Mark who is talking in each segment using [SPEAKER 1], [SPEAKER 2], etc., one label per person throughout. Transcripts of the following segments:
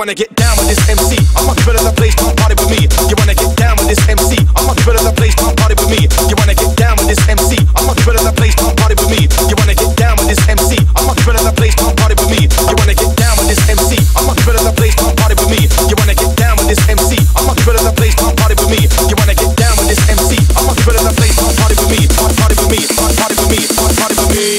[SPEAKER 1] wanna get down with this MC? I'm a people in the place, come party with me. You wanna get down with this MC? I'm a people in the place, come party with me. You wanna get down with this MC? I'm a people in the place, come party with me. You wanna get down with this MC? I'm a people in the place, come party with me. You wanna get down with this MC? I'm a people in the place, come party with me. You wanna get down with this MC? I'm a people in the place, come party with me. You wanna get down with this MC? I'm a people in the place, come party with me. Party with me, party with me, party with me.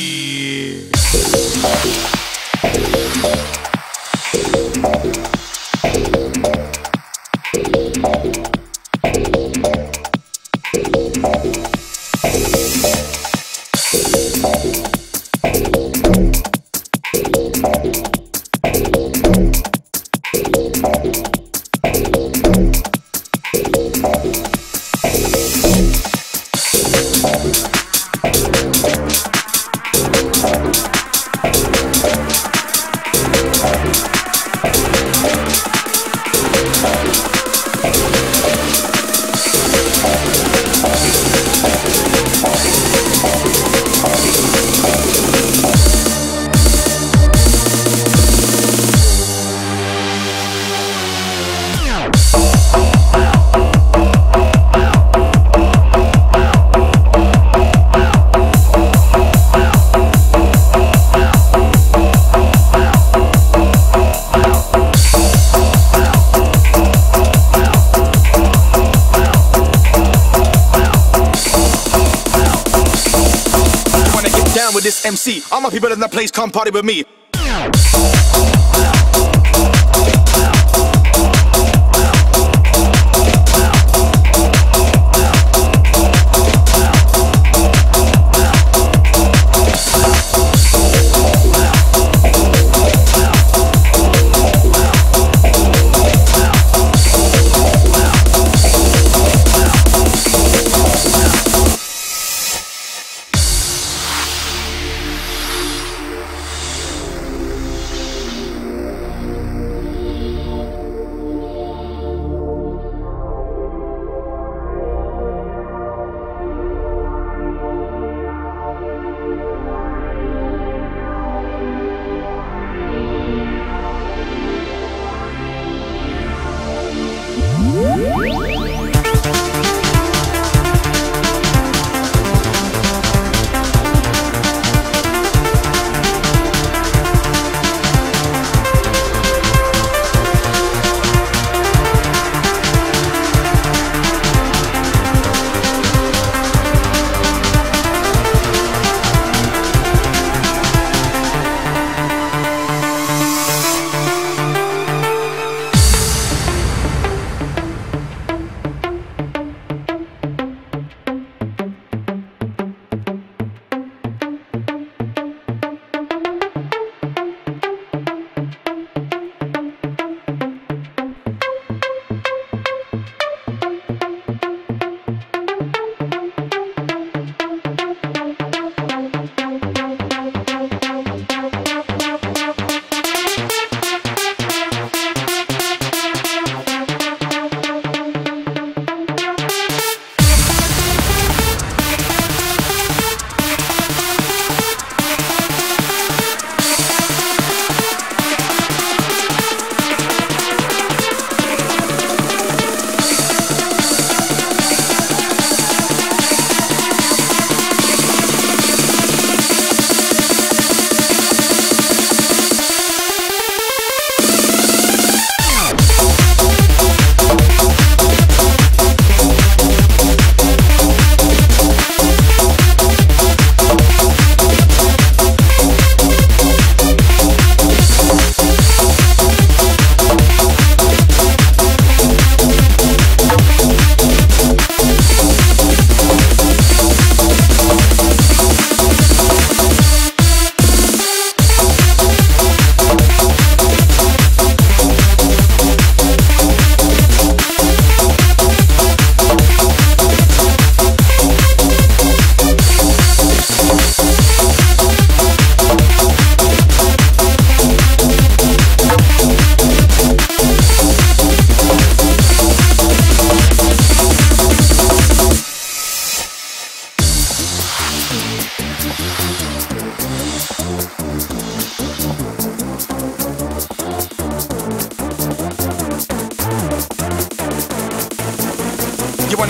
[SPEAKER 1] With this MC, all my people in the place, come party with me.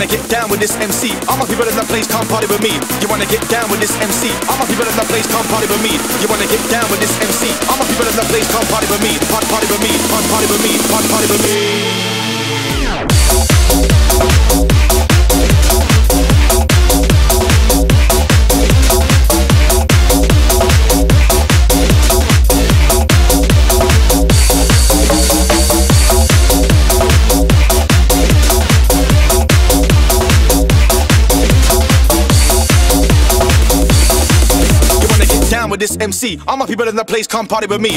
[SPEAKER 1] wanna get down with this MC? All my people in the place come party with me. You wanna get down with this MC? All my people in the place come party with me. You wanna get down with this MC? All my people in the place come party with me. Party with me. Party with me. Party with me. With this MC, all my people in the place come party with me.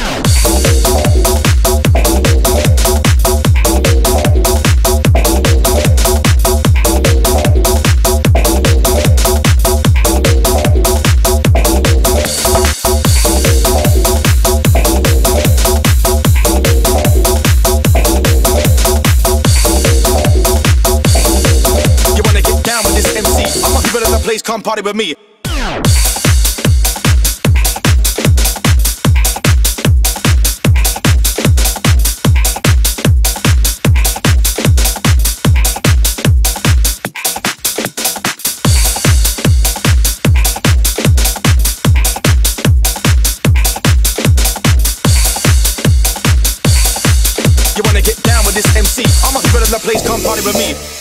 [SPEAKER 1] You wanna get down with this MC? All my people in the place come party with me. You wanna get down with this MC? All my people in the place come party with me.